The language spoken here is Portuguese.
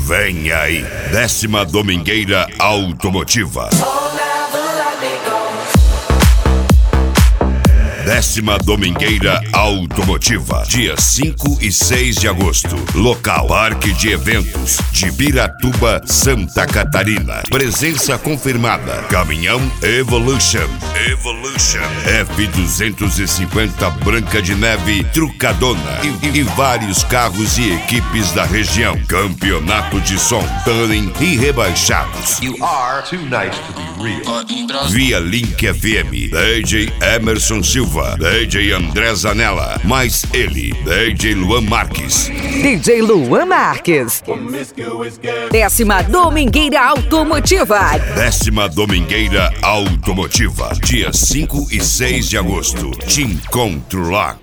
Vem aí, 10ª Domingueira Automotiva. 10ª Domingueira Automotiva, dia 5 e 6 de agosto. Local: Parque de Eventos de Piratuba, Santa Catarina. Presença confirmada: caminhão Evolution F250 Branca de Neve Trucadona e vários carros e equipes da região. Campeonato de som, tuning e rebaixados. You are too nice to be real. Via Link FM, DJ Emerson Silva, DJ André Zanella, mais ele, DJ Luan Marques. DJ Luan Marques. 10ª Domingueira Automotiva. 10ª Domingueira Automotiva, dia 5 e 6 de agosto. Te encontro lá.